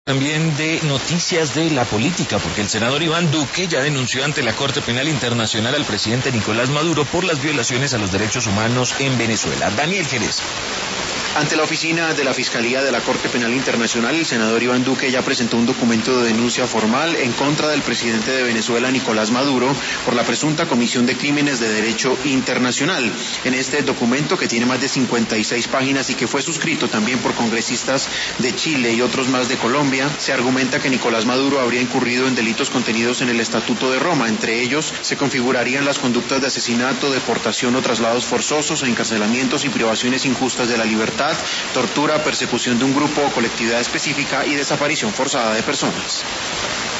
También de noticias de la política, porque el senador Iván Duque ya denunció ante la Corte Penal Internacional al presidente Nicolás Maduro por las violaciones a los derechos humanos en Venezuela. Daniel Jerez. Ante la oficina de la Fiscalía de la Corte Penal Internacional, el senador Iván Duque ya presentó un documento de denuncia formal en contra del presidente de Venezuela, Nicolás Maduro, por la presunta comisión de crímenes de derecho internacional. En este documento, que tiene más de 56 páginas y que fue suscrito también por congresistas de Chile y otros más de Colombia, se argumenta que Nicolás Maduro habría incurrido en delitos contenidos en el Estatuto de Roma. Entre ellos, se configurarían las conductas de asesinato, deportación o traslados forzosos, encarcelamientos y privaciones injustas de la libertad, tortura, persecución de un grupo o colectividad específica y desaparición forzada de personas.